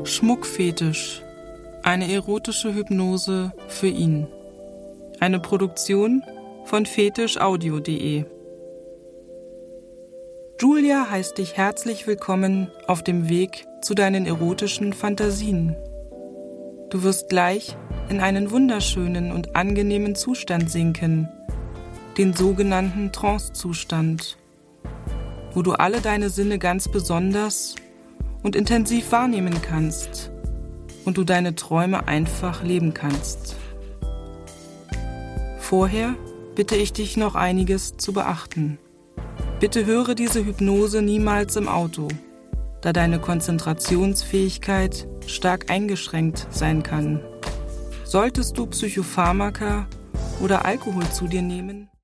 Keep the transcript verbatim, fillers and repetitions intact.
Schmuckfetisch. Eine erotische Hypnose für ihn. Eine Produktion von fetischaudio punkt de. Julia heißt dich herzlich willkommen auf dem Weg zu deinen erotischen Fantasien. Du wirst gleich in einen wunderschönen und angenehmen Zustand sinken, den sogenannten Trance-Zustand, wo du alle deine Sinne ganz besonders und intensiv wahrnehmen kannst und du deine Träume einfach leben kannst. Vorher bitte ich dich noch einiges zu beachten. Bitte höre diese Hypnose niemals im Auto, da deine Konzentrationsfähigkeit stark eingeschränkt sein kann. Solltest du Psychopharmaka oder Alkohol zu dir nehmen,